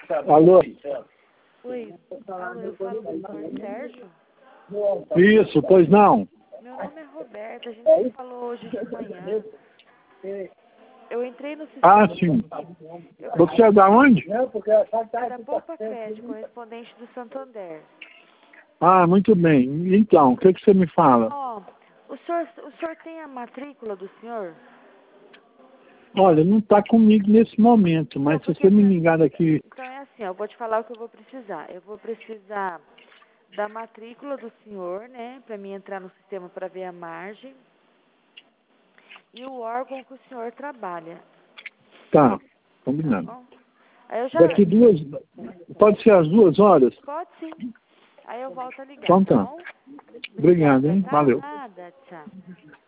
Alô? Oi, alô, eu falo com o senhor Sérgio? Isso, pois não? Meu nome é Roberta, a gente falou hoje de manhã. Eu entrei no sistema... Ah, sim. Você é da onde? É da Poupa Crédito, correspondente do Santander. Ah, muito bem. Então, o que você me fala? Ó, o senhor tem a matrícula do senhor? Olha, não está comigo nesse momento, mas se você me ligar daqui... Então é assim, eu vou te falar o que eu vou precisar. Eu vou precisar da matrícula do senhor, né, para mim entrar no sistema para ver a margem. E o órgão que o senhor trabalha. Tá, combinado. Tá bom? Aí eu já... Daqui 2... Pode ser às 2 horas? Pode sim. Aí eu volto a ligar, Então tá tá. bom? Obrigado, hein? Tá? Valeu. Nada, tchau.